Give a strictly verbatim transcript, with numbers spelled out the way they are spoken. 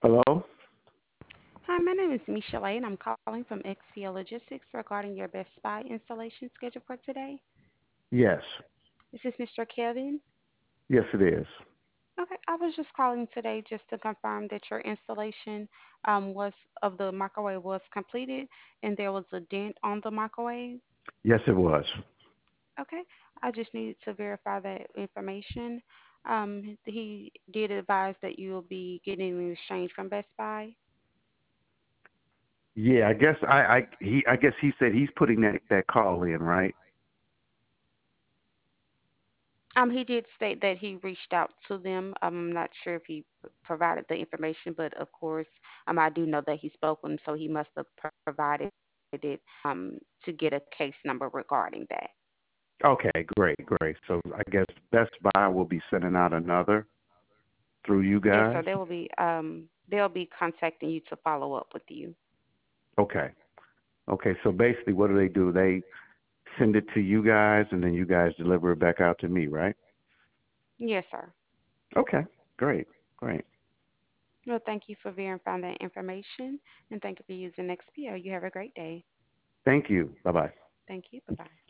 Hello? Hi, my name is Michelle, and I'm calling from X P L Logistics regarding your Best Buy installation schedule for today. Yes. This is Mister Kevin. Yes, it is. Okay, I was just calling today just to confirm that your installation um, was of the microwave was completed and there was a dent on the microwave. Yes, it was. Okay, I just needed to verify that information. Um, he did advise that you will be getting an exchange from Best Buy. Yeah, I guess I, I he I guess he said he's putting that that call in, right? Um, he did state that he reached out to them. I'm not sure if he p- provided the information, but of course, um, I do know that he spoke with him, so he must have pro- provided it um to get a case number regarding that. Okay, great, great. So I guess Best Buy will be sending out another through you Yes, sir. guys. They will be um they'll be contacting you to follow up with you. Okay. Okay, so basically what do they do? They send it to you guys and then you guys deliver it back out to me, right? Yes, sir. Okay, great, great. Well, thank you for verifying that information, and thank you for using X P O. You have a great day. Thank you. Bye bye. Thank you. Bye bye.